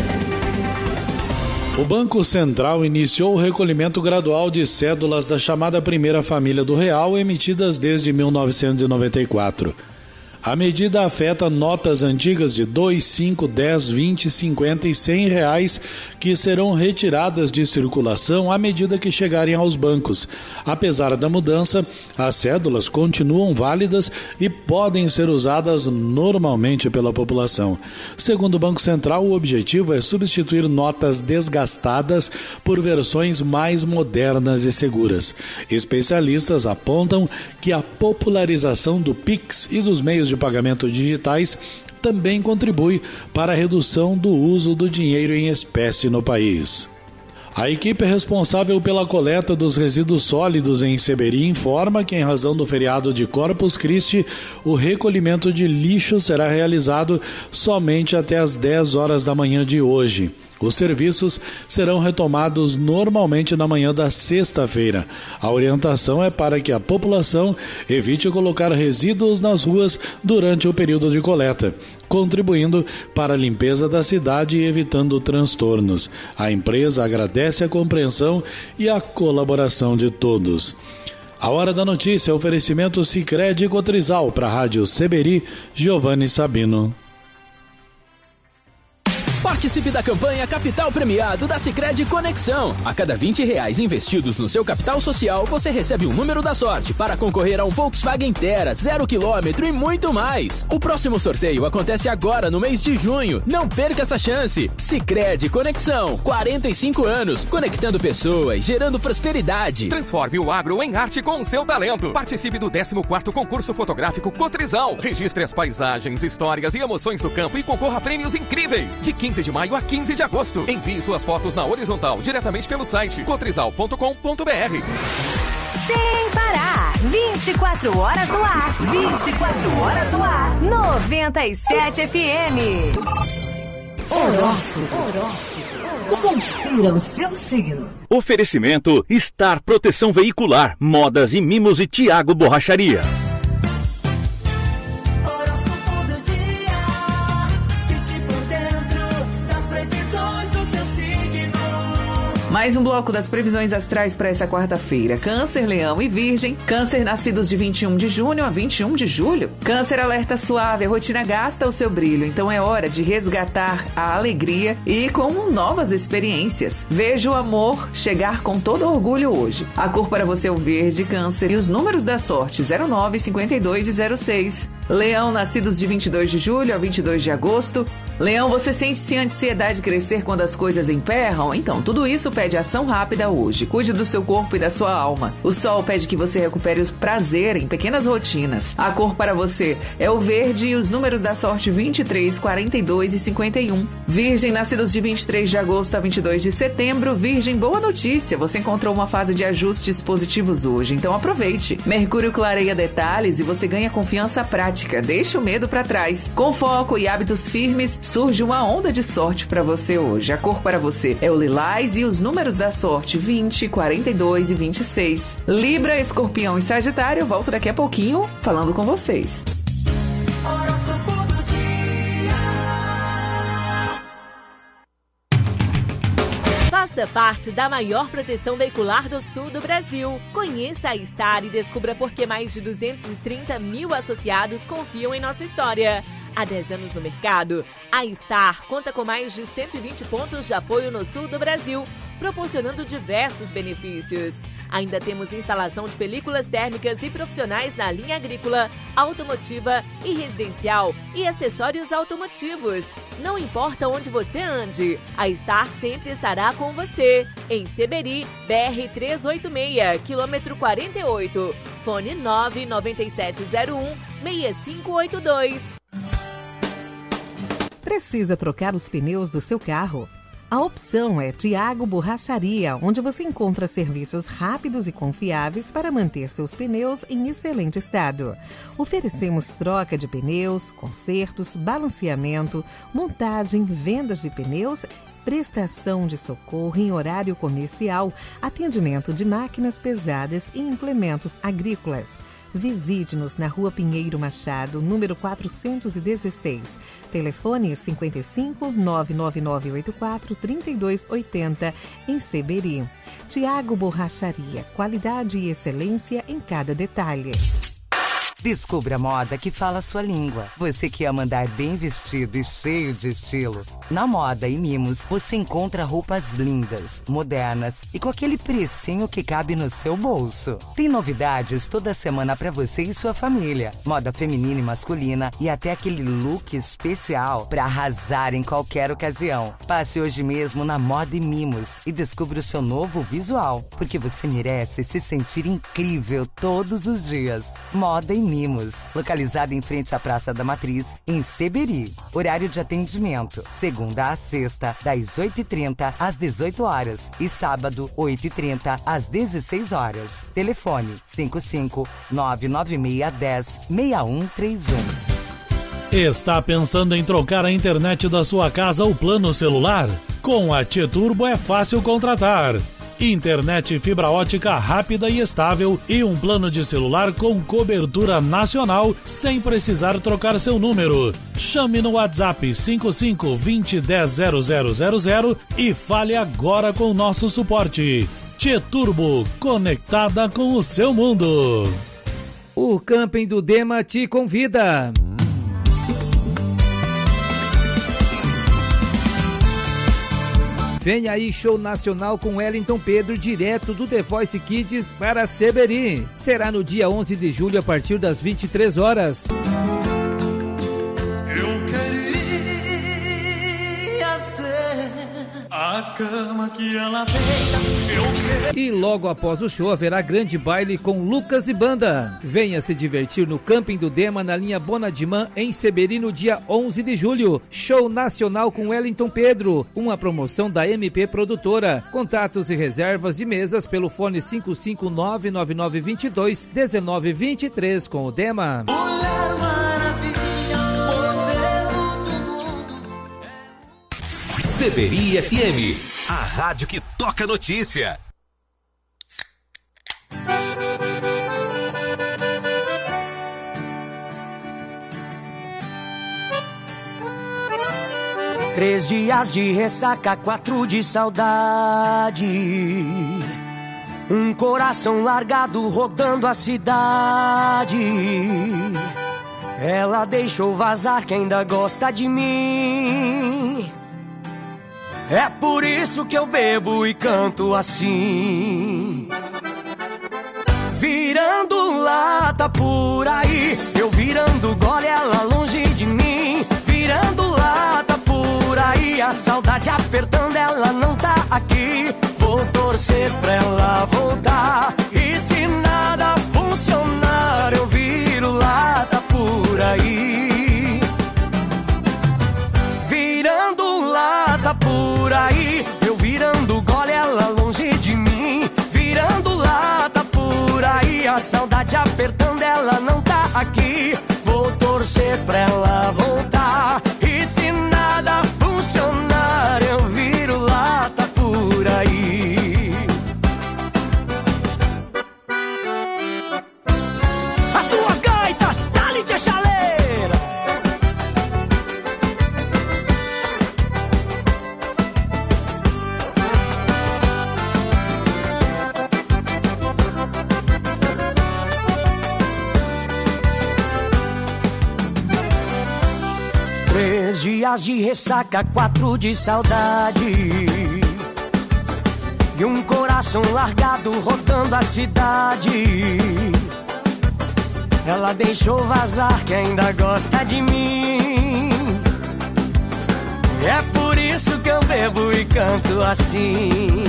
O Banco Central iniciou o recolhimento gradual de cédulas da chamada Primeira Família do Real, emitidas desde 1994. A medida afeta notas antigas de 2, 5, 10, 20, 50 e 100 reais que serão retiradas de circulação à medida que chegarem aos bancos. Apesar da mudança, as cédulas continuam válidas e podem ser usadas normalmente pela população. Segundo o Banco Central, o objetivo é substituir notas desgastadas por versões mais modernas e seguras. Especialistas apontam que a popularização do Pix e dos meios de pagamento digitais também contribui para a redução do uso do dinheiro em espécie no país. A equipe responsável pela coleta dos resíduos sólidos em Seberi informa que, em razão do feriado de Corpus Christi, o recolhimento de lixo será realizado somente até às 10 horas da manhã de hoje. Os serviços serão retomados normalmente na manhã da sexta-feira. A orientação é para que a população evite colocar resíduos nas ruas durante o período de coleta, contribuindo para a limpeza da cidade e evitando transtornos. A empresa agradece a compreensão e a colaboração de todos. A Hora da Notícia, oferecimento Sicredi Cotrizal para a Rádio Seberi, Giovanni Sabino. Participe da campanha Capital Premiado da Sicredi Conexão. A cada R$20 investidos no seu capital social, você recebe um número da sorte para concorrer a um Volkswagen Tera 0 km e muito mais. O próximo sorteio acontece agora no mês de junho. Não perca essa chance. Sicredi Conexão, 45 anos, conectando pessoas, gerando prosperidade. Transforme o agro em arte com o seu talento. Participe do 14º concurso fotográfico Cotrizal. Registre as paisagens, histórias e emoções do campo e concorra a prêmios incríveis. De 15 de maio a 15 de agosto. Envie suas fotos na horizontal diretamente pelo site cotrizal.com.br. Sem parar, 24 horas no ar. 24 horas no ar. 97 FM. Horóscopo. Confira o seu signo. Oferecimento Star Proteção Veicular, Modas e Mimos e Tiago Borracharia. Mais um bloco das previsões astrais para essa quarta-feira. Câncer, Leão e Virgem. Câncer, nascidos de 21 de junho a 21 de julho. Câncer, alerta suave, a rotina gasta o seu brilho, então é hora de resgatar a alegria e com novas experiências. Veja o amor chegar com todo orgulho hoje. A cor para você é o verde, Câncer, e os números da sorte 09, 52 e 06. Leão, nascidos de 22 de julho a 22 de agosto. Leão, você sente-se a ansiedade crescer quando as coisas emperram? Então, tudo isso pede ação rápida hoje. Cuide do seu corpo e da sua alma. O sol pede que você recupere o prazer em pequenas rotinas. A cor para você é o verde e os números da sorte 23, 42 e 51. Virgem, nascidos de 23 de agosto a 22 de setembro. Virgem, boa notícia. Você encontrou uma fase de ajustes positivos hoje, então aproveite. Mercúrio clareia detalhes e você ganha confiança prática. Deixe o medo para trás. Com foco e hábitos firmes, surge uma onda de sorte para você hoje. A cor para você é o lilás e os números da sorte 20, 42 e 26. Libra, Escorpião e Sagitário, volto daqui a pouquinho falando com vocês. Horóscopo do dia. Faça parte da maior proteção veicular do sul do Brasil. Conheça a Star e descubra por que mais de 230 mil associados confiam em nossa história. Há 10 anos no mercado, a Star conta com mais de 120 pontos de apoio no sul do Brasil, proporcionando diversos benefícios. Ainda temos instalação de películas térmicas e profissionais na linha agrícola, automotiva e residencial e acessórios automotivos. Não importa onde você ande, a Star sempre estará com você. Em Seberi, BR 386, quilômetro 48. Fone 99701-6582. Precisa trocar os pneus do seu carro? A opção é Tiago Borracharia, onde você encontra serviços rápidos e confiáveis para manter seus pneus em excelente estado. Oferecemos troca de pneus, consertos, balanceamento, montagem, vendas de pneus, prestação de socorro em horário comercial, atendimento de máquinas pesadas e implementos agrícolas. Visite-nos na Rua Pinheiro Machado, número 416. Telefone 55 99984 3280, em Seberi. Tiago Borracharia, qualidade e excelência em cada detalhe. Descubra a moda que fala a sua língua. Você que ama andar bem vestido e cheio de estilo. Na Moda e Mimos, você encontra roupas lindas, modernas e com aquele precinho que cabe no seu bolso. Tem novidades toda semana para você e sua família. Moda feminina e masculina e até aquele look especial para arrasar em qualquer ocasião. Passe hoje mesmo na Moda e Mimos e descubra o seu novo visual, porque você merece se sentir incrível todos os dias. Moda e Mimos, localizada em frente à Praça da Matriz, em Seberi. Horário de atendimento, segunda a sexta, das 8h30 às 18 horas e sábado, 8h30 às 16 horas. Telefone 55 99610 6131. Está pensando em trocar a internet da sua casa ou plano celular? Com a T-Turbo é fácil contratar. Internet fibra ótica rápida e estável e um plano de celular com cobertura nacional sem precisar trocar seu número. Chame no WhatsApp 55 20 10 0000 e fale agora com o nosso suporte. T-Turbo, conectada com o seu mundo. O Camping do Dema te convida. Vem aí, show nacional com Wellington Pedro, direto do The Voice Kids para Seberi. Será no dia 11 de julho, a partir das 23 horas. Eu queria ser a cama que ela deita. E logo após o show haverá grande baile com Lucas e Banda. Venha se divertir no Camping do Dema, na linha Bonadimã, em Seberi, no dia 11 de julho. Show nacional com Wellington Pedro, uma promoção da MP Produtora. Contatos e reservas de mesas pelo fone 55999221923 com o Dema. Seberi FM, a rádio que toca notícia. Três dias de ressaca, 4 de saudade. Um coração largado rodando a cidade. Ela deixou vazar que ainda gosta de mim. É por isso que eu bebo e canto assim. Virando lata por aí, eu virando gole, ela longe de mim. Virando lata por aí, a saudade apertando, ela não tá aqui. Vou torcer pra ela voltar. E se nada funcionar, eu viro lata por aí. Virando lata por aí, eu virando gole, ela longe de mim. Virando lata por aí, a saudade apertando, ela não tá aqui. Vou torcer pra ela voltar. E se nada funcionar, eu viro lata por aí. As duas gaitas, dá-lhe de chaleira. 3 dias de ressaca, 4 de saudade. E um coração largado rodando a cidade. Ela deixou vazar que ainda gosta de mim. É por isso que eu bebo e canto assim.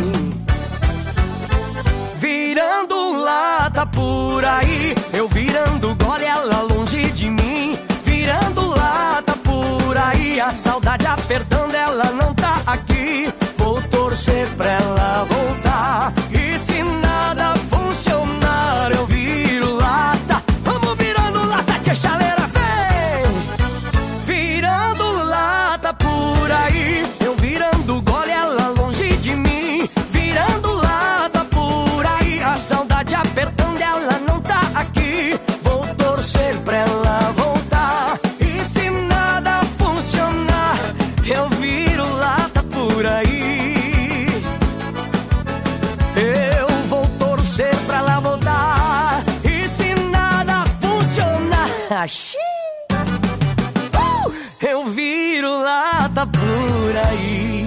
Virando lata por aí, eu virando gole, ela longe de mim. Virando lata por aí, a saudade apertando, ela não tá aqui. Vou torcer pra ela voltar. E se nada funcionar, eu viro lata. Vamos virando lata, tia chaleira, vem! Virando lata por aí, eu virando gole, ela longe de mim. Virando lata por aí, a saudade apertando, ela não tá aqui. Vou torcer pra ela voltar. E se nada funcionar, eu viro lata por aí. Eu vou torcer pra ela voltar. E se nada funcionar, eu viro lata por aí.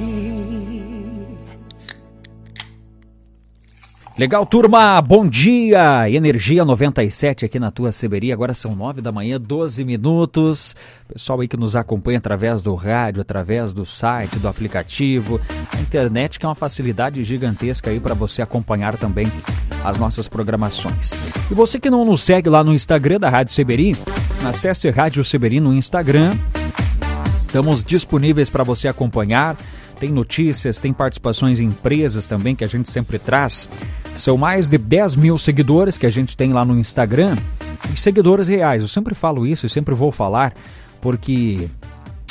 Legal, turma, bom dia, Energia 97 aqui na tua Seberi, agora são 9 da manhã, 12 minutos, pessoal aí que nos acompanha através do rádio, através do site, do aplicativo, a internet que é uma facilidade gigantesca aí para você acompanhar também as nossas programações. E você que não nos segue lá no Instagram da Rádio Seberi, acesse Rádio Seberi no Instagram, estamos disponíveis para você acompanhar. Tem notícias, tem participações em empresas também que a gente sempre traz. São mais de 10 mil seguidores que a gente tem lá no Instagram. E seguidores reais, eu sempre falo isso e sempre vou falar, porque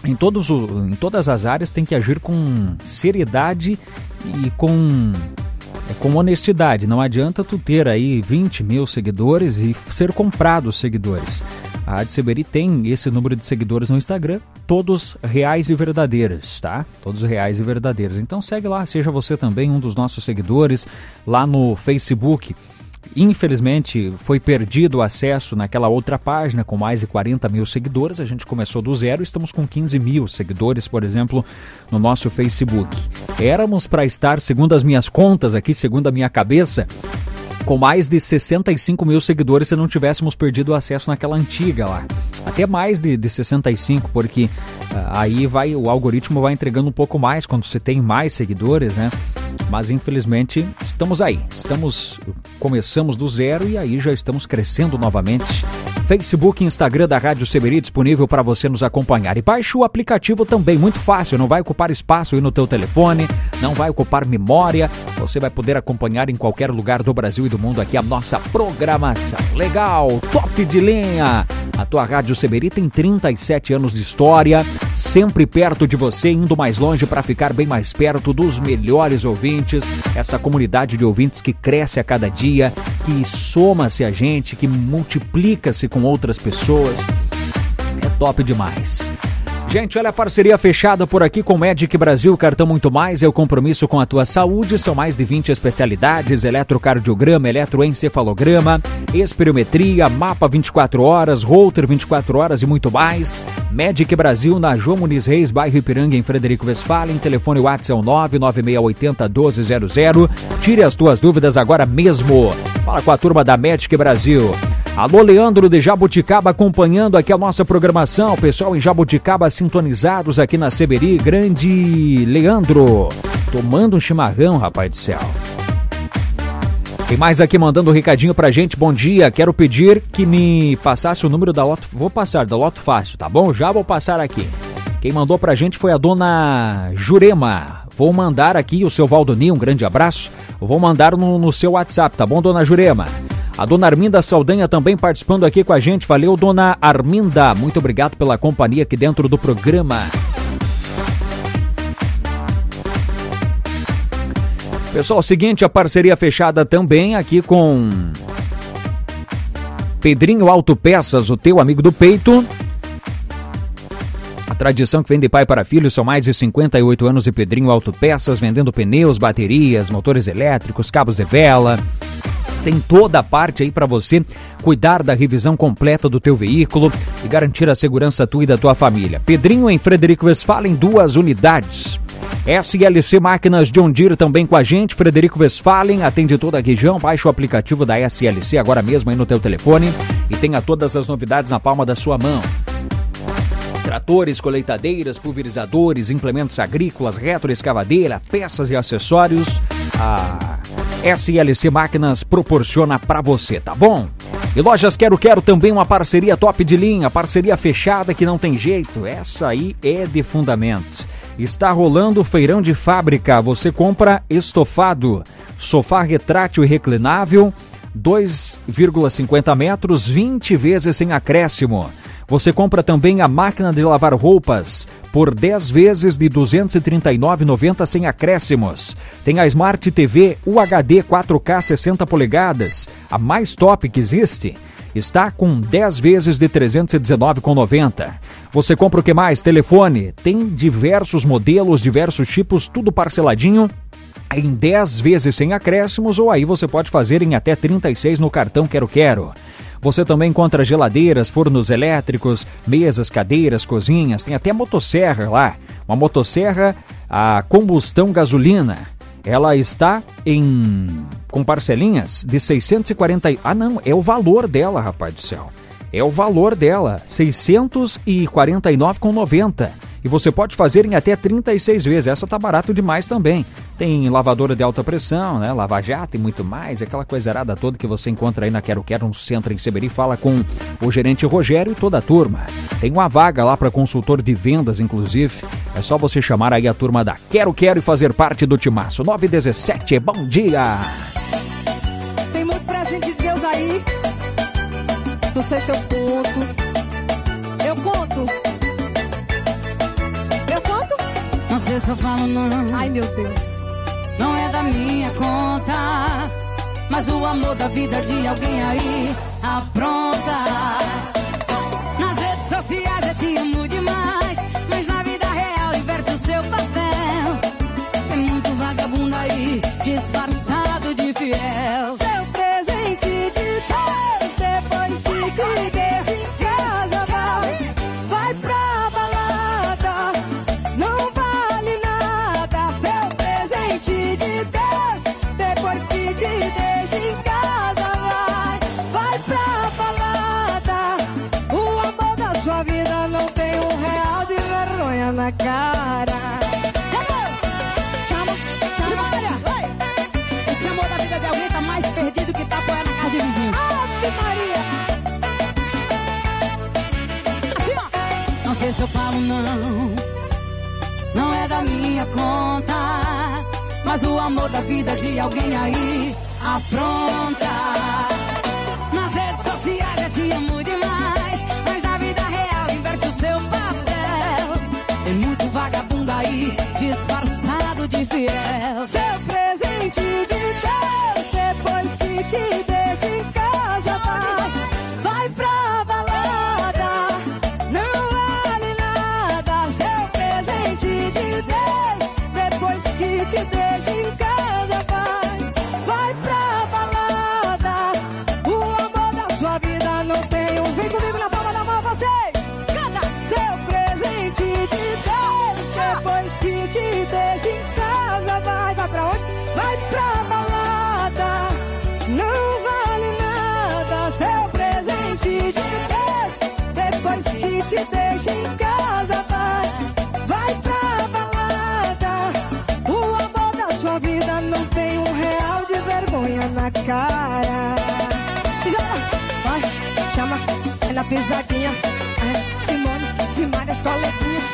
em todas as áreas tem que agir com seriedade e com honestidade. Não adianta tu ter aí 20 mil seguidores e ser comprado os seguidores. A Rádio Seberi tem esse número de seguidores no Instagram, todos reais e verdadeiros, tá? Todos reais e verdadeiros. Então segue lá, seja você também um dos nossos seguidores lá no Facebook. Infelizmente foi perdido o acesso naquela outra página com mais de 40 mil seguidores. A gente começou do zero, estamos com 15 mil seguidores, por exemplo, no nosso Facebook. Éramos para estar, segundo as minhas contas aqui, segundo a minha cabeça, com mais de 65 mil seguidores se não tivéssemos perdido o acesso naquela antiga lá. Até mais de 65, porque aí o algoritmo vai entregando um pouco mais quando você tem mais seguidores, né? Mas infelizmente estamos aí, começamos do zero e aí já estamos crescendo novamente. Facebook e Instagram da Rádio Seberi disponível para você nos acompanhar. E baixe o aplicativo também, muito fácil, não vai ocupar espaço aí no teu telefone, não vai ocupar memória, você vai poder acompanhar em qualquer lugar do Brasil e do mundo aqui a nossa programação. Legal, top de linha! A tua Rádio Seberi tem 37 anos de história, sempre perto de você, indo mais longe para ficar bem mais perto dos melhores ouvintes, essa comunidade de ouvintes que cresce a cada dia, que soma-se a gente, que multiplica-se com outras pessoas. É top demais. Gente, olha a parceria fechada por aqui com Medic Brasil, Cartão Muito Mais, é o compromisso com a tua saúde, são mais de 20 especialidades, eletrocardiograma, eletroencefalograma, espirometria, mapa 24 horas, Holter 24 horas e muito mais. Medic Brasil na João Muniz Reis, bairro Ipiranga, em Frederico Westphalen, telefone WhatsApp 99680-1200, tire as tuas dúvidas agora mesmo. Fala com a turma da Medic Brasil. Alô, Leandro de Jabuticaba acompanhando aqui a nossa programação. Pessoal em Jabuticaba sintonizados aqui na Seberi. Grande Leandro, tomando um chimarrão, rapaz do céu. Tem mais aqui mandando um recadinho pra gente. Bom dia, quero pedir que me passasse o número da Loto. Vou passar, da Loto Fácil, tá bom? Já vou passar aqui. Quem mandou pra gente foi a dona Jurema. Vou mandar aqui o seu Valdoni, um grande abraço. Vou mandar no seu WhatsApp, tá bom, dona Jurema? A dona Arminda Saldanha também participando aqui com a gente. Valeu, dona Arminda. Muito obrigado pela companhia aqui dentro do programa. Pessoal, seguinte, a parceria fechada também aqui com Pedrinho Autopeças, o teu amigo do peito. A tradição que vem de pai para filho, são mais de 58 anos de Pedrinho Autopeças, vendendo pneus, baterias, motores elétricos, cabos de vela. Tem toda a parte aí para você cuidar da revisão completa do teu veículo e garantir a segurança tua e da tua família. Pedrinho em Frederico Westphalen, 2 unidades. SLC Máquinas John Deere também com a gente. Frederico Westphalen, atende toda a região. Baixa o aplicativo da SLC agora mesmo aí no teu telefone e tenha todas as novidades na palma da sua mão. Tratores, colheitadeiras, pulverizadores, implementos agrícolas, retroescavadeira, peças e acessórios. A SLC Máquinas proporciona para você, tá bom? E Lojas Quero também uma parceria top de linha, parceria fechada que não tem jeito. Essa aí é de fundamento. Está rolando o feirão de fábrica. Você compra estofado, sofá retrátil e reclinável, 2,50 metros, 20 vezes sem acréscimo. Você compra também a máquina de lavar roupas por 10 vezes de R$ 239,90 sem acréscimos. Tem a Smart TV UHD 4K 60 polegadas, a mais top que existe. Está com 10 vezes de R$ 319,90. Você compra o que mais? Telefone. Tem diversos modelos, diversos tipos, tudo parceladinho em 10 vezes sem acréscimos, ou aí você pode fazer em até 36 no cartão Quero. Você também encontra geladeiras, fornos elétricos, mesas, cadeiras, cozinhas, tem até motosserra lá. Uma motosserra a combustão gasolina. Ela está com parcelinhas de 640... Ah, não, é o valor dela, rapaz do céu. É o valor dela, R$ 649,90. E você pode fazer em até 36 vezes. Essa tá barato demais também. Tem lavadora de alta pressão, né? Lava-jato e muito mais. Aquela coisarada toda que você encontra aí na Quero no centro em Seberi. Fala com o gerente Rogério e toda a turma. Tem uma vaga lá para consultor de vendas, inclusive. É só você chamar aí a turma da Quero e fazer parte do timaço. 917, bom dia! Tem muito presente de Deus aí. Não sei se eu conto. Eu conto. sei se eu falo não. Ai, meu Deus. Não é da minha conta, mas o amor da vida de alguém aí apronta. Nas redes sociais eu te amo demais, mas na vida real inverte o seu papel. Tem muito vagabundo aí, disfarçado de fiel. Seu presente de Deus, depois que te deixa em casa, vai pra balada, não vale nada. Seu presente de Deus, depois que te deixa em casa, vai pra balada. O amor da sua vida não tem R$1 de vergonha na cara. Esse amor da vida de alguém tá mais perdido que tá apoiando na casa de vizinho. Ave Maria! Assim, ó. Não sei se eu falo não, não é da minha conta, mas o amor da vida de alguém aí apronta. Nas redes sociais eu te amo demais, mas na vida real inverte o seu papel. Tem muito vagabundo aí, disfarçado de fiel. Seu presente de Deus, depois que te deixa em casa, vai pra balada, não vale nada. Seu presente de Deus, depois que te deixa em casa, vai pra balada. O amor da sua vida não tem vem comigo na palma da mão, vocês! Canta! Seu presente de Deus, depois que te deixa em casa, vai pra onde? Vai pra balada, não vale nada. Seu presente de Deus, depois que te deixa em casa, vai pra balada. O amor da sua vida não tem R$1 de vergonha na cara. Se joga, vai, chama, é na pisadinha. É Simone, Simária, as coleguinhas.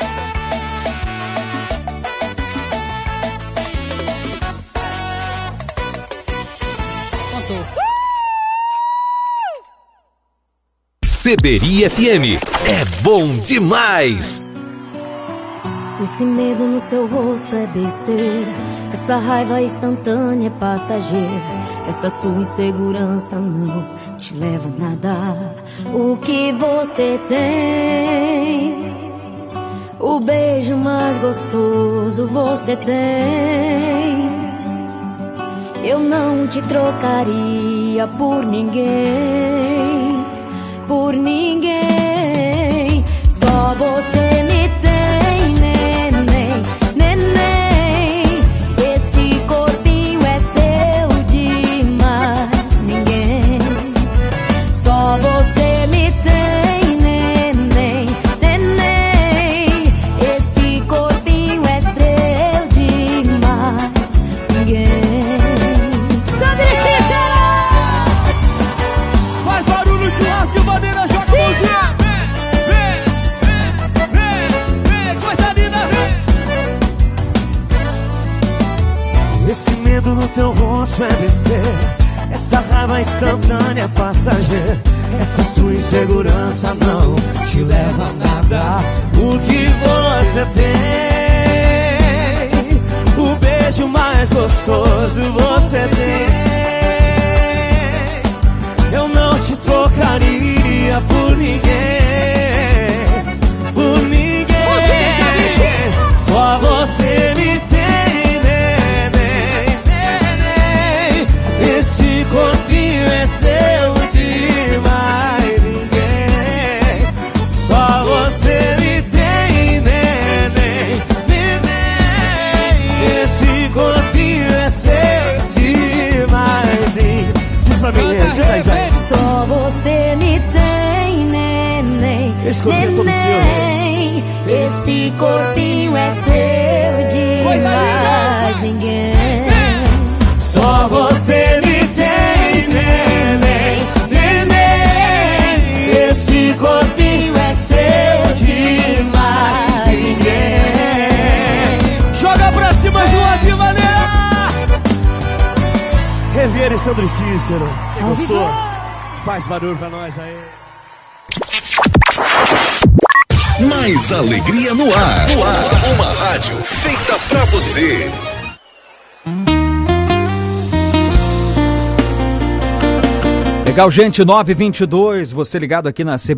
Seberi FM é bom demais. Esse medo no seu rosto é besteira, essa raiva instantânea é passageira, essa sua insegurança não te leva a nada. O que você tem, o beijo mais gostoso você tem. Eu não te trocaria por ninguém, por ninguém. Só você me tem, neném, neném. Esse corpinho é seu demais, ninguém. Só você me tem, neném, neném. Esse corpinho é seu demais, ninguém. Faz barulho, churrasco e bandeira, joga a mãozinha. Vem, coisa linda, vem. Esse medo no teu rosto é besteira, essa raiva instantânea é passageira, essa sua insegurança não te leva a nada. O que você tem, o beijo mais gostoso você tem. Eu não te trocaria por ninguém, por ninguém. Só você me tem, neném, neném. Esse corpinho é seu demais, ninguém. Só você me tem, neném, neném. Esse corpinho é seu demais, ninguém. Diz pra mim, diz aí. Só você me tem, neném, esse corpinho é todo neném. Esse corpinho é seu demais, ninguém. Só você me tem, neném, neném. Esse corpinho é seu demais, ninguém. Joga pra cima, Joãozinho Maneira. Revier e Sandro Cícero. Quem gostou? Faz barulho pra nós aí. Mais alegria no ar. Uma rádio feita pra você. Legal, gente, 9h22, você ligado aqui na CBN.